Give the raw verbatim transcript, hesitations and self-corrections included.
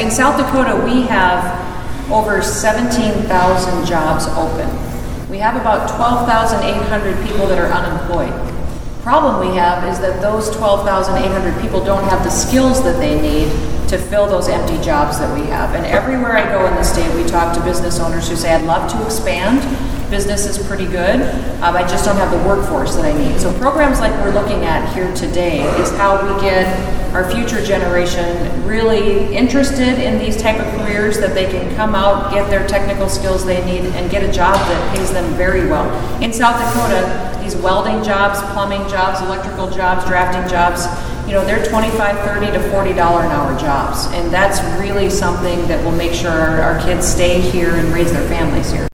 in South Dakota, we have over seventeen thousand jobs open. We have about twelve thousand eight hundred people that are unemployed. Problem we have is that those twelve thousand eight hundred people don't have the skills that they need to fill those empty jobs that we have. And everywhere I go in the state, we talk to business owners who say, I'd love to expand. Business is pretty good. Um, I just don't have the workforce that I need. So programs like we're looking at here today is how we get our future generation really interested in these type of careers, that they can come out, get their technical skills they need, and get a job that pays them very well. In South Dakota, these welding jobs, plumbing jobs, electrical jobs, drafting jobs, you know, they're twenty-five, thirty to forty dollars an hour jobs. And that's really something that will make sure our, our kids stay here and raise their families here.